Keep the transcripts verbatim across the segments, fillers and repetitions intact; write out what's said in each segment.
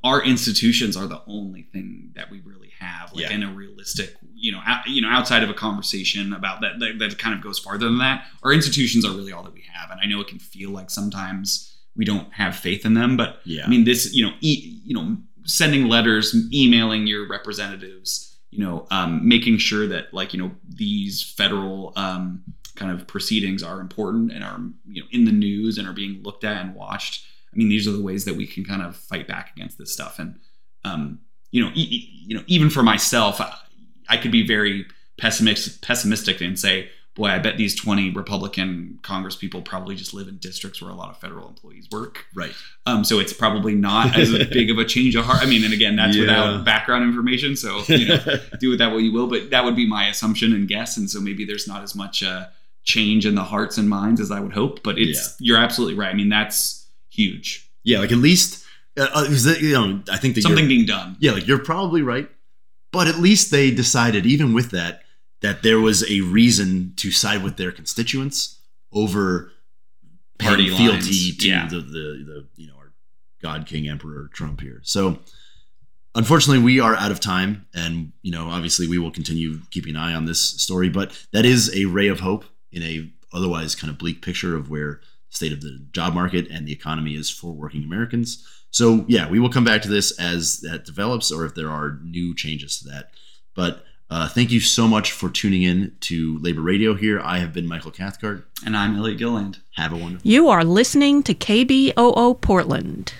our institutions are the only thing that we really have, like yeah. in a realistic, you know, out, you know, outside of a conversation about that, that, that kind of goes farther than that. Our institutions are really all that we have. And I know it can feel like sometimes we don't have faith in them, but yeah. I mean, this, you know, e- you know, sending letters, emailing your representatives, you know, um, making sure that like, you know, these federal um, kind of proceedings are important and are, you know, in the news and are being looked at and watched. I mean, these are the ways that we can kind of fight back against this stuff. And, um, you know, e- you know, even for myself, I, I could be very pessimistic, pessimistic and say, boy, I bet these twenty Republican Congress people probably just live in districts where a lot of federal employees work. Right. Um, so it's probably not as big of a change of heart. I mean, and again, that's yeah. without background information. So, you know, do with that what you will. But that would be my assumption and guess. And so maybe there's not as much uh, change in the hearts and minds as I would hope. But it's yeah. you're absolutely right. I mean, that's huge. Yeah, like at least, uh, that, you know, I think that something being done. Yeah, like you're probably right. But at least they decided, even with that, that there was a reason to side with their constituents over party fealty lines. to yeah. the, the, the, you know, our God, King, Emperor Trump here. So unfortunately, we are out of time. And, you know, obviously we will continue keeping an eye on this story. But that is a ray of hope in a otherwise kind of bleak picture of where the state of the job market and the economy is for working Americans. So, yeah, we will come back to this as that develops or if there are new changes to that. But uh, thank you so much for tuning in to Labor Radio here. I have been Michael Cathcart. And I'm Elliot Gilland. Have a wonderful You are listening to K B O O Portland.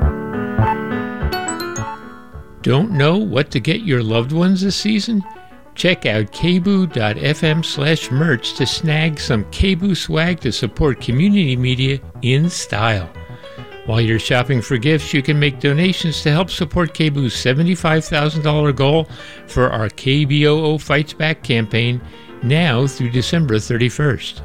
Don't know what to get your loved ones this season? Check out kboo.fm slash merch to snag some Kboo swag to support community media in style. While you're shopping for gifts, you can make donations to help support Kboo's seventy-five thousand dollars goal for our K B O O Fights Back campaign now through December thirty-first.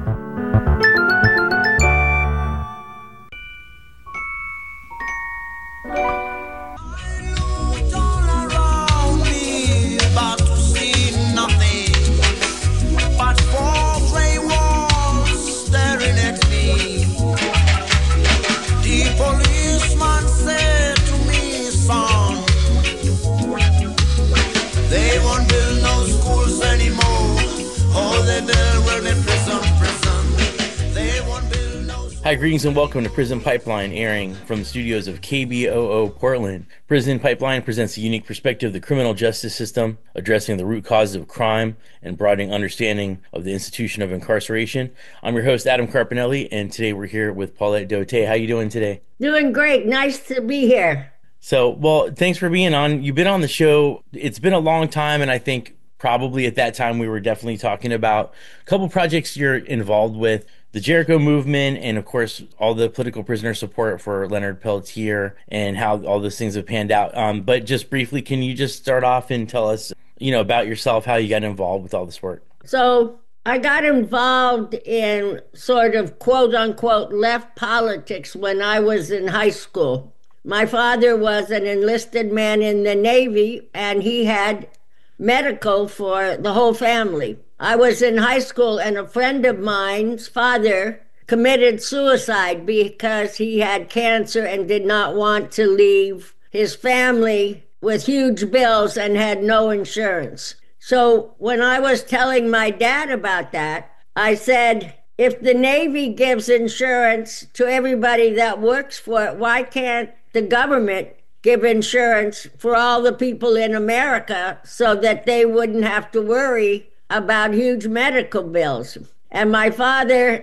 Hi, greetings and welcome to Prison Pipeline, airing from the studios of K B O O Portland. Prison Pipeline presents a unique perspective of the criminal justice system, addressing the root causes of crime and broadening understanding of the institution of incarceration. I'm your host, Adam Carpinelli, and today we're here with Paulette Dote. How you doing today? Doing great. Nice to be here. So, well, thanks for being on. You've been on the show. It's been a long time, and I think probably at that time we were definitely talking about a couple projects you're involved with. The Jericho movement, and of course, all the political prisoner support for Leonard Peltier and how all those things have panned out. Um, but just briefly, can you just start off and tell us, you know, about yourself, how you got involved with all this work? So I got involved in sort of quote unquote left politics when I was in high school. My father was an enlisted man in the Navy, and he had medical for the whole family. I was in high school, and a friend of mine's father committed suicide because he had cancer and did not want to leave his family with huge bills and had no insurance. So when I was telling my dad about that, I said, if the Navy gives insurance to everybody that works for it, why can't the government give insurance for all the people in America so that they wouldn't have to worry about huge medical bills? And my father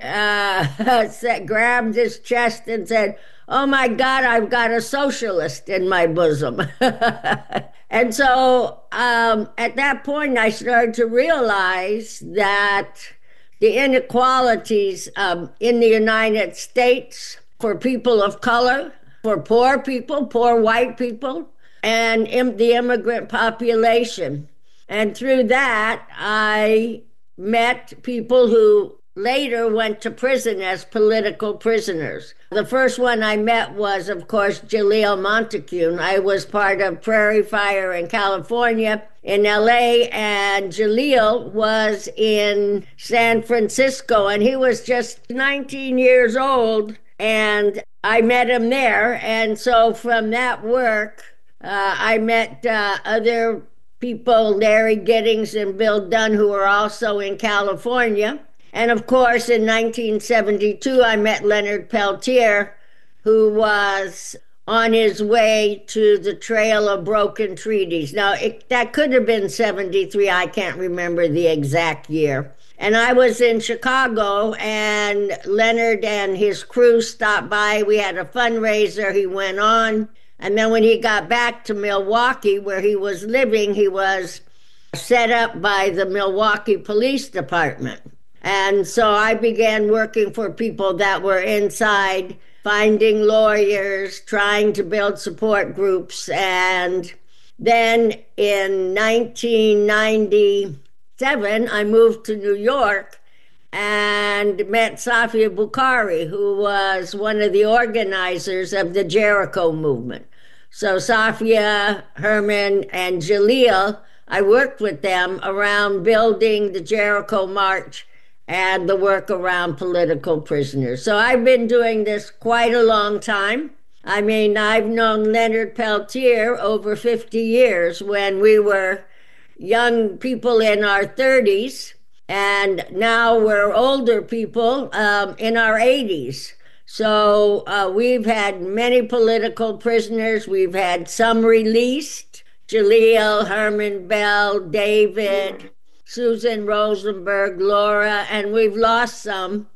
uh, said, grabbed his chest and said, oh my God, I've got a socialist in my bosom. And so um, at that point, I started to realize that the inequalities um, in the United States for people of color, for poor people, poor white people, and im- the immigrant population. And through that, I met people who later went to prison as political prisoners. The first one I met was, of course, Jaleel Montecume. I was part of Prairie Fire in California, in L A, and Jaleel was in San Francisco, and he was just nineteen years old. And I met him there. And so from that work, uh, I met uh, other people, Larry Giddings and Bill Dunn, who were also in California. And of course, in nineteen seventy-two, I met Leonard Peltier, who was on his way to the Trail of Broken Treaties. Now, it, that could have been seventy-three. I can't remember the exact year. And I was in Chicago, and Leonard and his crew stopped by. We had a fundraiser. He went on. And then when he got back to Milwaukee, where he was living, he was set up by the Milwaukee Police Department. And so I began working for people that were inside, finding lawyers, trying to build support groups. And then in nineteen ninety-seven, I moved to New York and met Safia Bukhari, who was one of the organizers of the Jericho movement. So Safia, Herman, and Jaleel, I worked with them around building the Jericho March and the work around political prisoners. So I've been doing this quite a long time. I mean, I've known Leonard Peltier over fifty years when we were young people in our thirties, and now we're older people um, in our eighties. So uh, we've had many political prisoners. We've had some released, Jaleel, Herman Bell, David, Susan Rosenberg, Laura, and we've lost some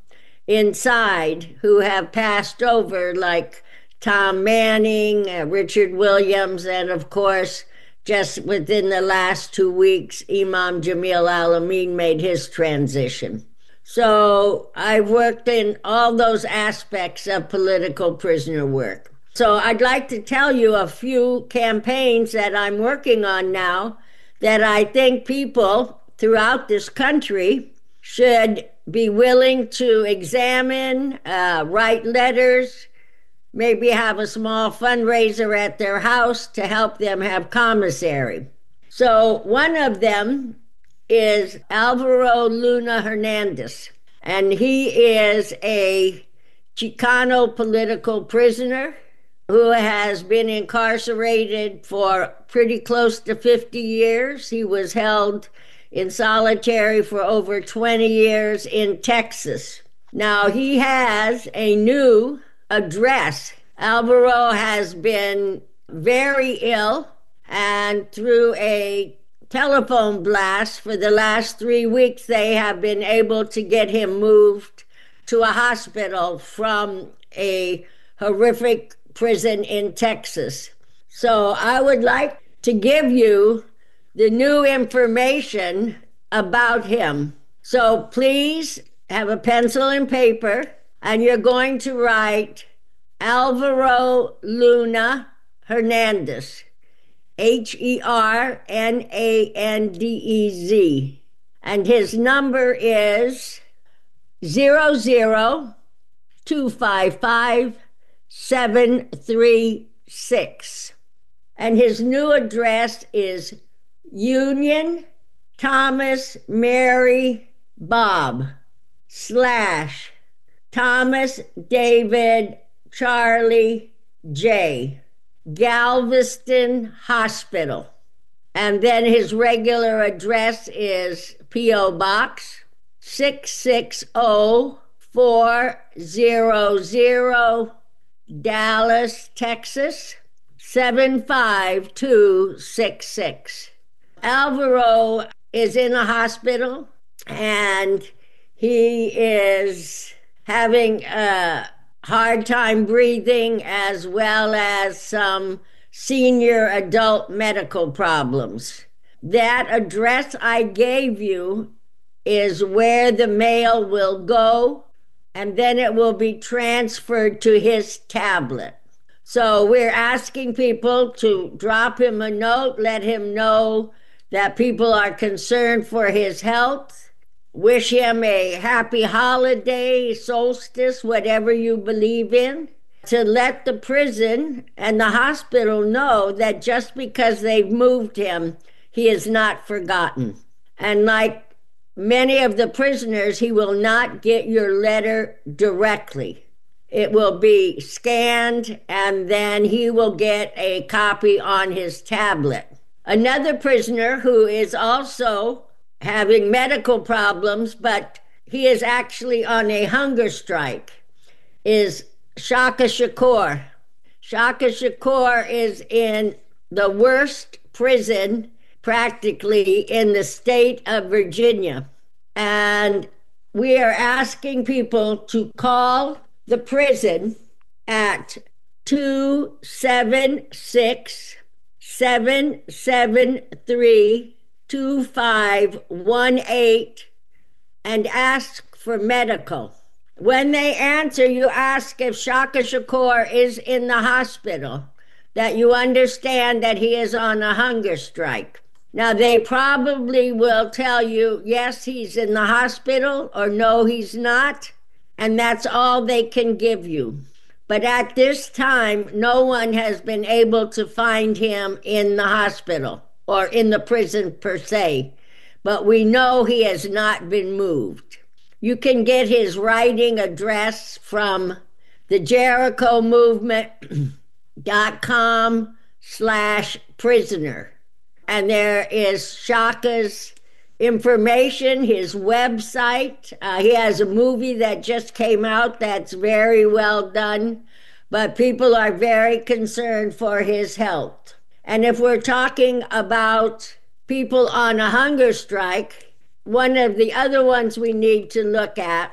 inside who have passed over, like Tom Manning, uh, Richard Williams, and of course, just within the last two weeks, Imam Jamil Al-Amin made his transition. So I've worked in all those aspects of political prisoner work. So I'd like to tell you a few campaigns that I'm working on now that I think people throughout this country should be willing to examine, uh, write letters, maybe have a small fundraiser at their house to help them have commissary. So one of them is Alvaro Luna Hernandez, and he is a Chicano political prisoner who has been incarcerated for pretty close to fifty years. He was held in solitary for over twenty years in Texas. Now, he has a new address. Alvaro has been very ill, and through a telephone blast for the last three weeks, they have been able to get him moved to a hospital from a horrific prison in Texas. So I would like to give you the new information about him. So please have a pencil and paper, and you're going to write Alvaro Luna Hernandez, H E R N A N D E Z. And his number is zero zero two five five seven three six. And his new address is Union Thomas Mary Bob slash Thomas David Charlie J, Galveston Hospital. And then his regular address is P O Box six six zero four zero zero, Dallas, Texas seven five two six six. Alvaro is in a hospital, and he is having a hard time breathing, as well as some senior adult medical problems. That address I gave you is where the mail will go, and then it will be transferred to his tablet. So we're asking people to drop him a note, let him know that people are concerned for his health, wish him a happy holiday, solstice, whatever you believe in, to let the prison and the hospital know that just because they've moved him, he is not forgotten. And like many of the prisoners, he will not get your letter directly. It will be scanned, and then he will get a copy on his tablet. Another prisoner who is also having medical problems, but he is actually on a hunger strike, is Shaka Shakur. Shaka Shakur is in the worst prison practically in the state of Virginia. And we are asking people to call the prison at two seven six, seven seven three, two five one eight and ask for medical. When they answer, you ask if Shaka Shakur is in the hospital, that you understand that he is on a hunger strike. Now, they probably will tell you, yes, he's in the hospital, or no, he's not, and that's all they can give you. But at this time, no one has been able to find him in the hospital or in the prison per se, but we know he has not been moved. You can get his writing address from the Jericho Movement dot com slash prisoner. And there is Shaka's information, his website. Uh, he has a movie that just came out that's very well done, but people are very concerned for his health. And if we're talking about people on a hunger strike, one of the other ones we need to look at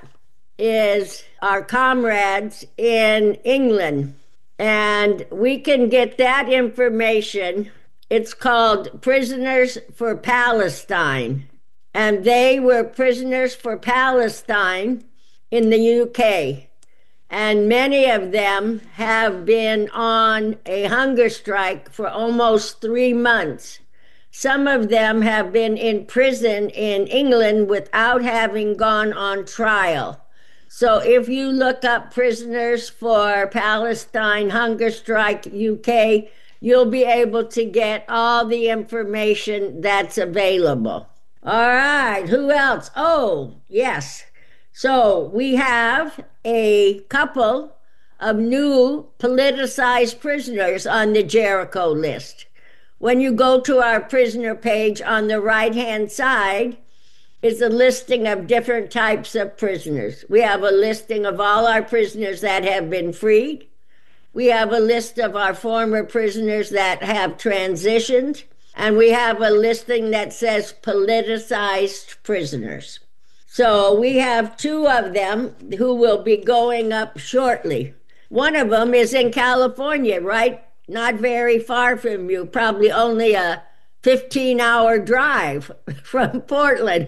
is our comrades in England. And we can get that information. It's called Prisoners for Palestine. And they were prisoners for Palestine in the U K. And many of them have been on a hunger strike for almost three months. Some of them have been in prison in England without having gone on trial. So if you look up Prisoners for Palestine Hunger Strike U K, you'll be able to get all the information that's available. All right, who else? Oh, yes. So we have a couple of new politicized prisoners on the Jericho list. When you go to our prisoner page on the right-hand side, is a listing of different types of prisoners. We have a listing of all our prisoners that have been freed. We have a list of our former prisoners that have transitioned. And we have a listing that says politicized prisoners. So we have two of them who will be going up shortly. One of them is in California, right? Not very far from you, probably only a fifteen-hour drive from Portland.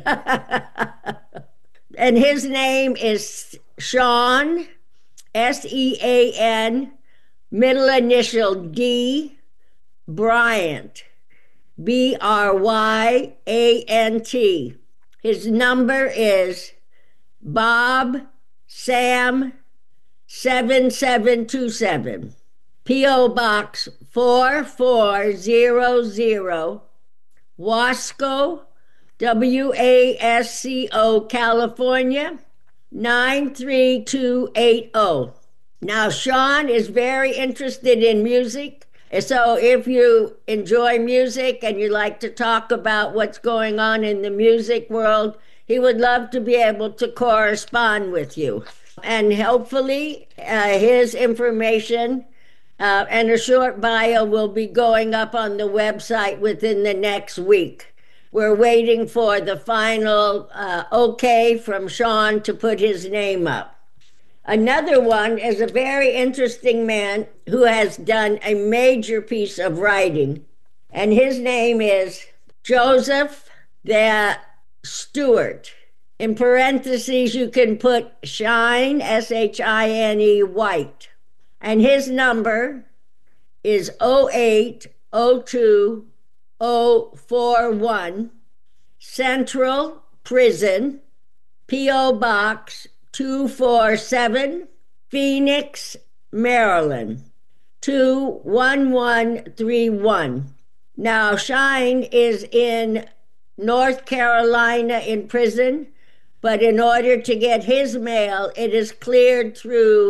And his name is Sean, S E A N, middle initial D, Bryant, B R Y A N T. His number is Bob Sam seven seven two seven. P O Box four four zero zero, Wasco, W A S C O, California, nine three two eight zero. Now, Sean is very interested in music. So if you enjoy music and you like to talk about what's going on in the music world, he would love to be able to correspond with you. And hopefully uh, his information Uh, and a short bio will be going up on the website within the next week. We're waiting for the final uh, okay from Sean to put his name up. Another one is a very interesting man who has done a major piece of writing, and his name is Joseph the Stewart. In parentheses, you can put Shine, S H I N E, White. And his number is oh eight oh two oh four one, Central Prison, P O Box two four seven, Phoenix, Maryland, two one one three one. Now, Shine is in North Carolina in prison, but in order to get his mail, it is cleared through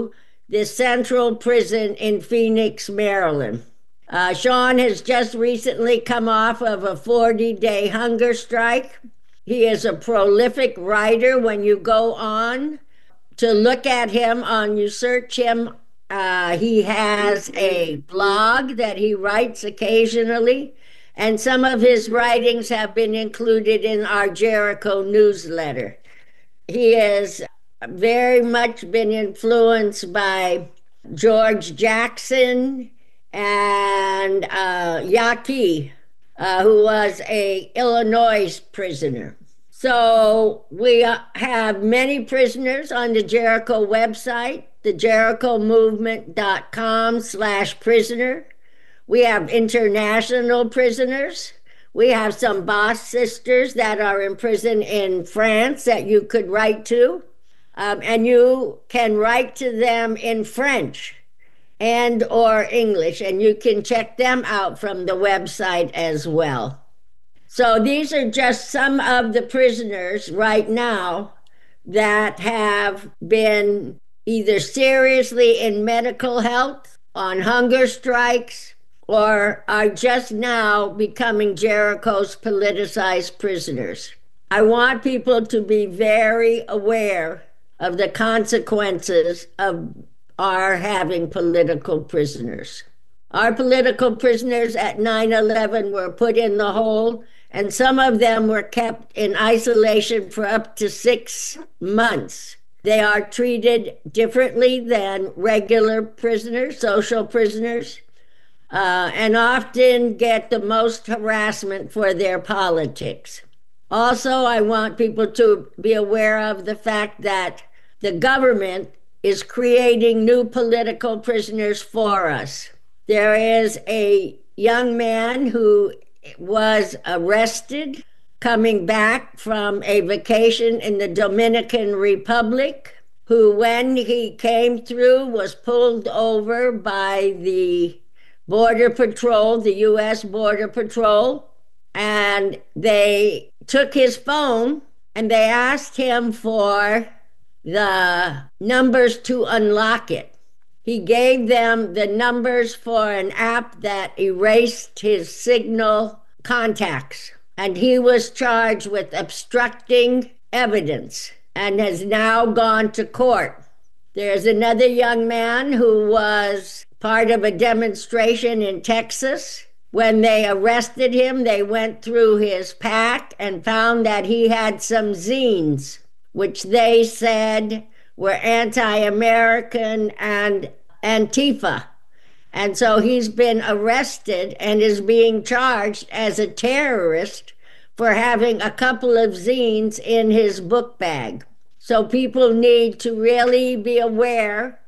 the Central Prison in Phoenix, Maryland. Uh, Sean has just recently come off of a forty-day hunger strike. He is a prolific writer. When you go on to look at him, on you search him, uh, he has a blog that he writes occasionally, and some of his writings have been included in our Jericho newsletter. He has very much been influenced by George Jackson and uh, Yaqui, uh, who was a Illinois prisoner. So we uh, have many prisoners on the Jericho website, the jericho movement dot com slash prisoner. We have international prisoners. We have some Boss sisters that are in prison in France that you could write to. Um, and you can write to them in French and or English, and you can check them out from the website as well. So these are just some of the prisoners right now that have been either seriously in medical health, on hunger strikes, or are just now becoming Jericho's politicized prisoners. I want people to be very aware of the consequences of our having political prisoners. Our political prisoners at nine eleven were put in the hole, and some of them were kept in isolation for up to six months. They are treated differently than regular prisoners, social prisoners, uh, and often get the most harassment for their politics. Also, I want people to be aware of the fact that the government is creating new political prisoners for us. There is a young man who was arrested coming back from a vacation in the Dominican Republic, who, when he came through, was pulled over by the Border Patrol, the U S Border Patrol, and they took his phone and they asked him for the numbers to unlock it. He gave them the numbers for an app that erased his Signal contacts, and he was charged with obstructing evidence and has now gone to court. There's another young man who was part of a demonstration in Texas. When they arrested him, they went through his pack and found that he had some zines, which they said were anti-American and Antifa. And so he's been arrested and is being charged as a terrorist for having a couple of zines in his book bag. So people need to really be aware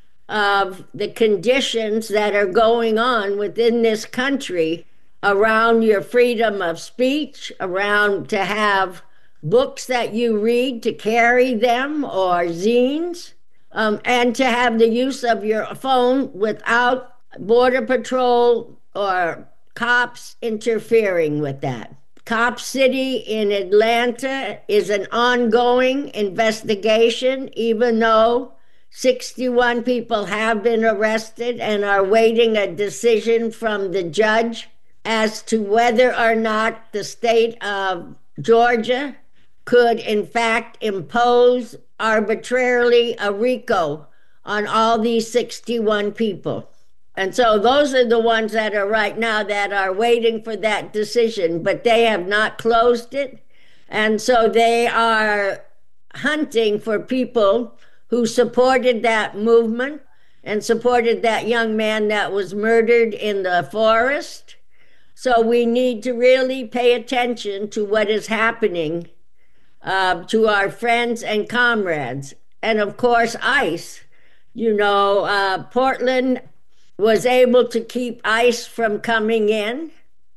of the conditions that are going on within this country around your freedom of speech, around to have books that you read, to carry them, or zines, um, and to have the use of your phone without Border Patrol or cops interfering with that. Cop City in Atlanta is an ongoing investigation, even though sixty-one people have been arrested and are waiting a decision from the judge as to whether or not the state of Georgia could in fact impose arbitrarily a RICO on all these sixty-one people. And so those are the ones that are right now that are waiting for that decision, but they have not closed it. And so they are hunting for people who supported that movement and supported that young man that was murdered in the forest. So we need to really pay attention to what is happening uh, to our friends and comrades. And of course, ICE. You know, uh, Portland was able to keep ICE from coming in,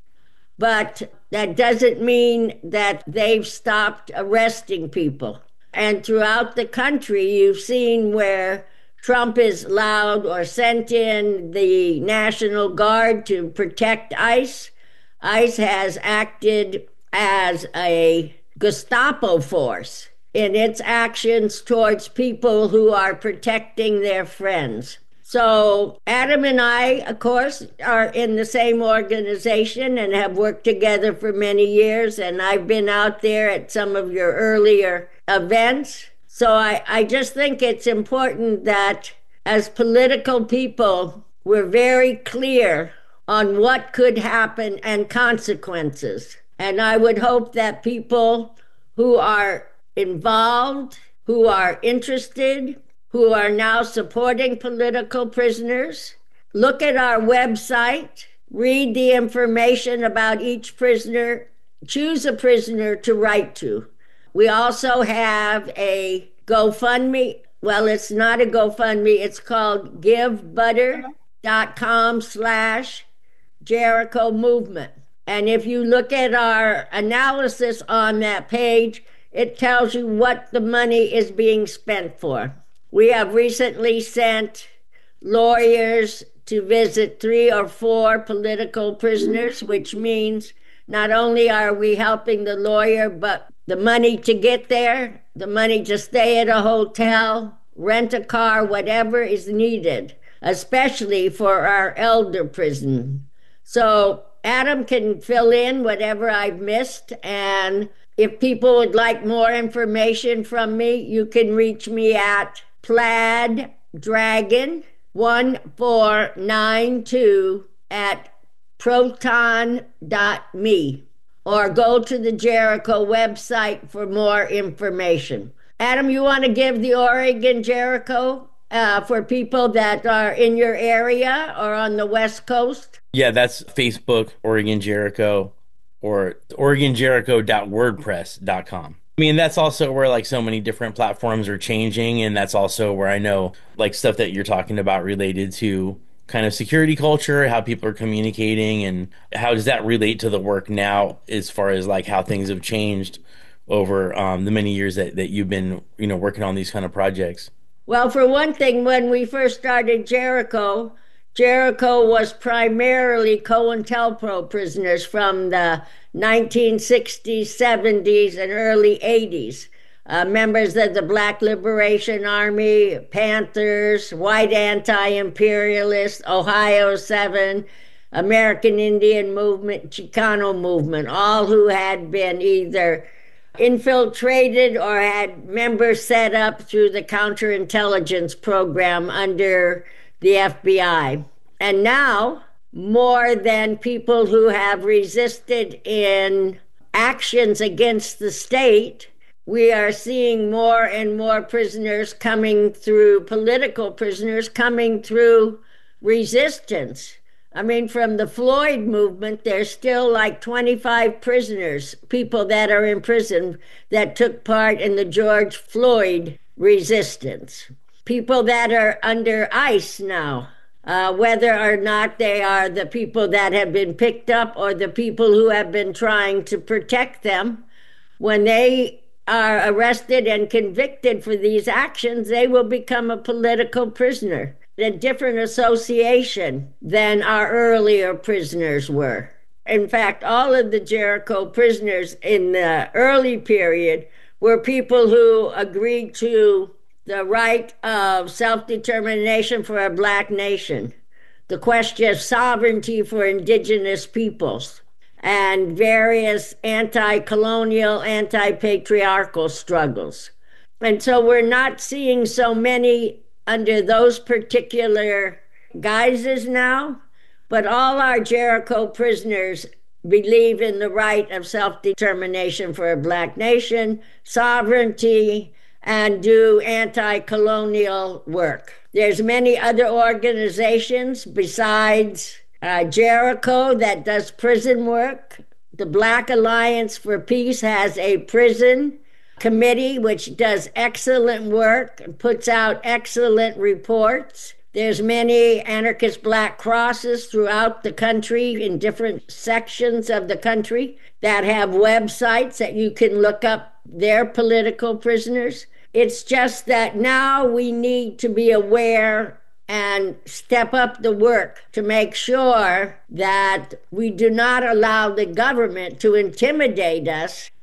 but that doesn't mean that they've stopped arresting people. And throughout the country, you've seen where Trump is allowed or sent in the National Guard to protect ICE. ICE has acted as a Gestapo force in its actions towards people who are protecting their friends. So Adam and I, of course, are in the same organization and have worked together for many years. And I've been out there at some of your earlier events. So I, I just think it's important that as political people, we're very clear on what could happen and consequences. And I would hope that people who are involved, who are interested, who are now supporting political prisoners, look at our website, read the information about each prisoner, choose a prisoner to write to. We also have a GoFundMe. Well, it's not a GoFundMe. It's called givebutter.com slash Jericho Movement. And if you look at our analysis on that page, it tells you what the money is being spent for. We have recently sent lawyers to visit three or four political prisoners, which means not only are we helping the lawyer, but the money to get there, the money to stay at a hotel, rent a car, whatever is needed, especially for our elder prison. So Adam can fill in whatever I've missed, and if people would like more information from me, you can reach me at plaid dragon one four nine two at proton dot me, or go to the Jericho website for more information. Adam, you want to give the Oregon Jericho uh, for people that are in your area or on the West Coast? Yeah, that's Facebook, Oregon Jericho, or oregon jericho dot wordpress dot com. I mean, that's also where like so many different platforms are changing. And that's also where I know like stuff that you're talking about related to kind of security culture, how people are communicating, and how does that relate to the work now as far as like how things have changed over um, the many years that, that you've been, you know, working on these kind of projects? Well, for one thing, when we first started Jericho, Jericho was primarily COINTELPRO prisoners from the nineteen sixties, seventies, and early eighties. Uh, members of the Black Liberation Army, Panthers, White Anti-Imperialists, Ohio seven, American Indian Movement, Chicano Movement, all who had been either infiltrated or had members set up through the counterintelligence program under the F B I. And now, more than people who have resisted in actions against the state, we are seeing more and more prisoners coming through, political prisoners coming through resistance. I mean, from the Floyd movement, there's still like twenty-five prisoners, people that are in prison that took part in the George Floyd resistance. People that are under ICE now, uh, whether or not they are the people that have been picked up or the people who have been trying to protect them, when they are arrested and convicted for these actions, they will become a political prisoner, a different association than our earlier prisoners were. In fact, all of the Jericho prisoners in the early period were people who agreed to the right of self-determination for a Black nation, the question of sovereignty for indigenous peoples, and various anti-colonial, anti-patriarchal struggles. And so we're not seeing so many under those particular guises now, but all our Jericho prisoners believe in the right of self-determination for a Black nation, sovereignty, and do anti-colonial work. There's many other organizations besides uh, Jericho that does prison work. The Black Alliance for Peace has a prison committee which does excellent work and puts out excellent reports. There's many anarchist Black Crosses throughout the country in different sections of the country that have websites that you can look up their political prisoners. It's just that now we need to be aware and step up the work to make sure that we do not allow the government to intimidate us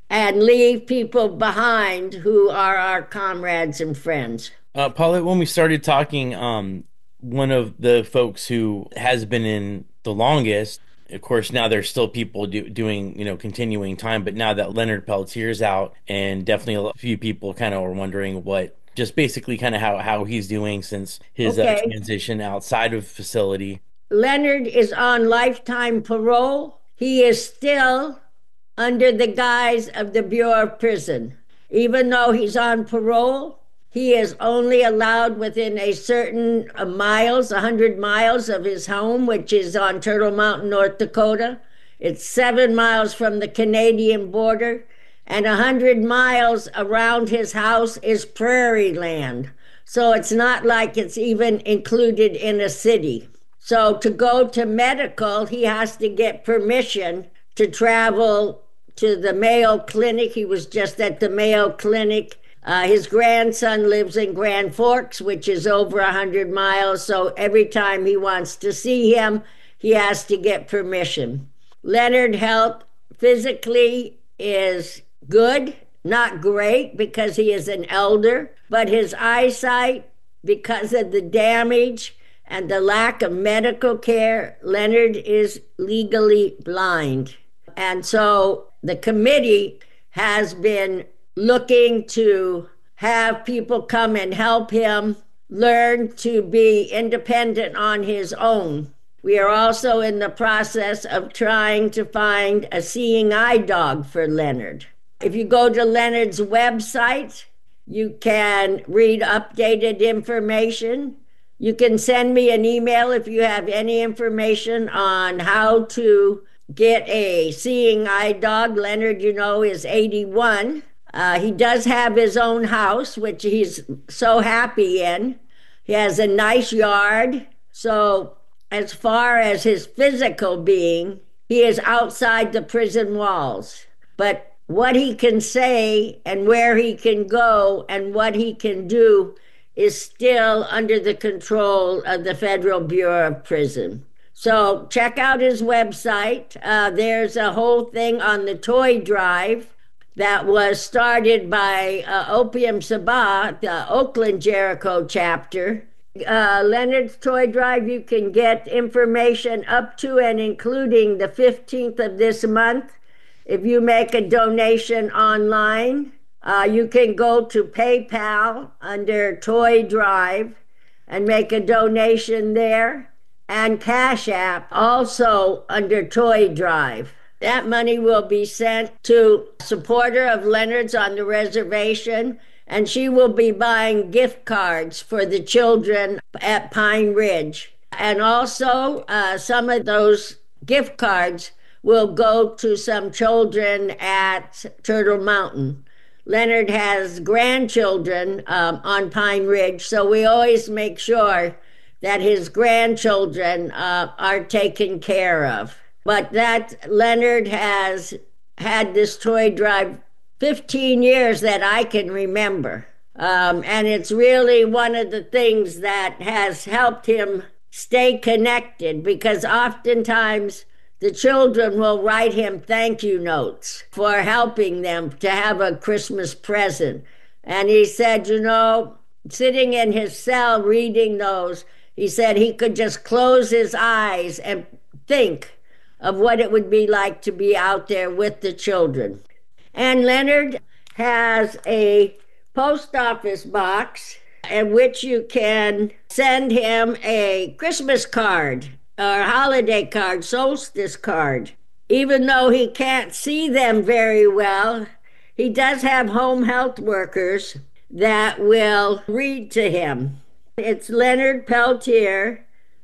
and leave people behind who are our comrades and friends. Uh, Paulette, when we started talking, um, one of the folks who has been in the longest, of course, now there's still people do, doing, you know, continuing time, but now that Leonard Peltier's out, and definitely a few people kind of are wondering what, just basically kind of how, how he's doing since his Okay. uh, transition outside of facility. Leonard is on lifetime parole. He is still under the guise of the Bureau of Prison. Even though he's on parole, he is only allowed within a certain uh, miles, one hundred miles of his home, which is on Turtle Mountain, North Dakota. It's seven miles from the Canadian border, and one hundred miles around his house is prairie land. So it's not like it's even included in a city. So to go to medical, he has to get permission to travel to the Mayo Clinic. He was just at the Mayo Clinic. Uh, his grandson lives in Grand Forks, which is over one hundred miles. So every time he wants to see him, he has to get permission. Leonard health physically is good, not great because he is an elder, but his eyesight, because of the damage and the lack of medical care, Leonard is legally blind. And so the committee has been looking to have people come and help him learn to be independent on his own. We are also in the process of trying to find a seeing eye dog for Leonard. If you go to Leonard's website, you can read updated information. You can send me an email if you have any information on how to get a seeing eye dog. Leonard, you know, is eighty-one. Uh, he does have his own house, which he's so happy in. He has a nice yard. So as far as his physical being, he is outside the prison walls. But what he can say and where he can go and what he can do is still under the control of the Federal Bureau of Prison. So check out his website. Uh, there's a whole thing on the toy drive that was started by uh, Opium Sabah, the Oakland Jericho chapter. Uh, Leonard's Toy Drive, you can get information up to and including the fifteenth of this month. If you make a donation online, uh, you can go to PayPal under Toy Drive and make a donation there, and Cash App also under Toy Drive. That money will be sent to a supporter of Leonard's on the reservation, and she will be buying gift cards for the children at Pine Ridge. And also, uh, some of those gift cards will go to some children at Turtle Mountain. Leonard has grandchildren um, on Pine Ridge, so we always make sure that his grandchildren uh, are taken care of. But that Leonard has had this toy drive fifteen years that I can remember. Um, and it's really one of the things that has helped him stay connected, because oftentimes the children will write him thank you notes for helping them to have a Christmas present. And he said, you know, sitting in his cell reading those, he said he could just close his eyes and think of what it would be like to be out there with the children. And Leonard has a post office box in which you can send him a Christmas card or holiday card, solstice card. Even though he can't see them very well, he does have home health workers that will read to him. It's Leonard Peltier,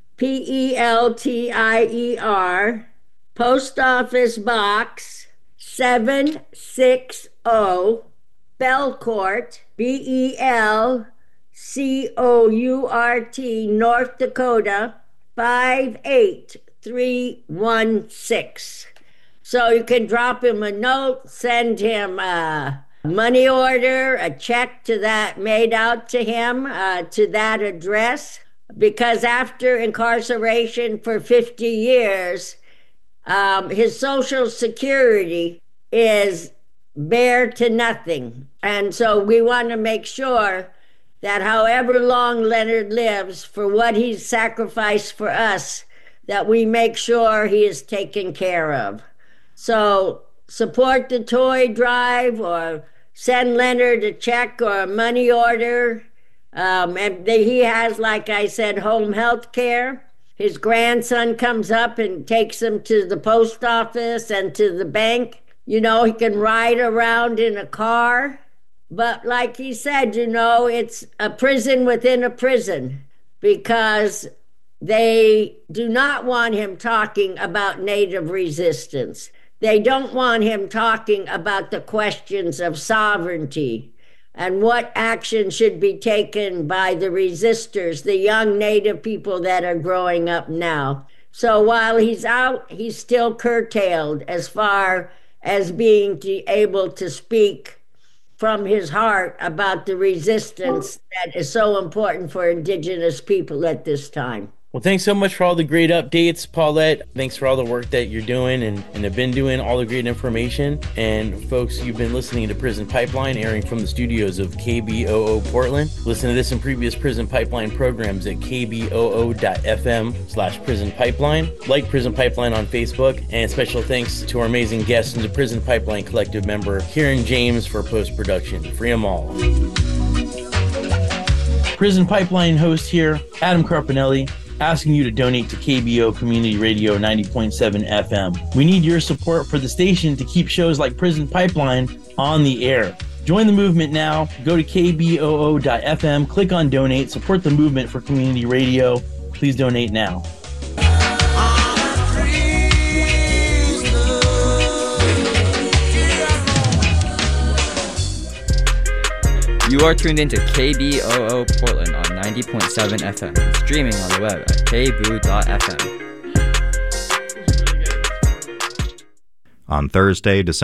P E L T I E R, Post Office Box seven sixty, Belcourt, B E L C O U R T, North Dakota, five eight three one six. So you can drop him a note, send him a money order, a check to that made out to him uh, to that address, because after incarceration for fifty years, um, his Social Security is bear to nothing. And so we want to make sure that however long Leonard lives, for what he's sacrificed for us, that we make sure he is taken care of. So support the toy drive, or send Leonard a check or a money order. Um, and the, he has, like I said, home health care. His grandson comes up and takes him to the post office and to the bank. You know, he can ride around in a car. But like he said, you know, it's a prison within a prison, because they do not want him talking about Native resistance. They don't want him talking about the questions of sovereignty and what action should be taken by the resistors, the young Native people that are growing up now. So while he's out, he's still curtailed as far as being able to speak from his heart about the resistance that is so important for Indigenous people at this time. Well, thanks so much for all the great updates, Paulette. Thanks for all the work that you're doing and, and have been doing, all the great information. And folks, you've been listening to Prison Pipeline, airing from the studios of K B O O Portland. Listen to this and previous Prison Pipeline programs at kboo.fm slash Prison Pipeline. Like Prison Pipeline on Facebook. And special thanks to our amazing guests and the Prison Pipeline Collective member, Kieran James, for post-production. Free 'em all. Prison Pipeline host here, Adam Carpinelli, asking you to donate to K B O Community Radio ninety point seven F M. We need your support for the station to keep shows like Prison Pipeline on the air. Join the movement now. Go to k b o o dot f m, click on donate, support the movement for community radio. Please donate now. You are tuned into K B O O Portland on ninety point seven F M, streaming on the web at k b o o dot f m. On Thursday, December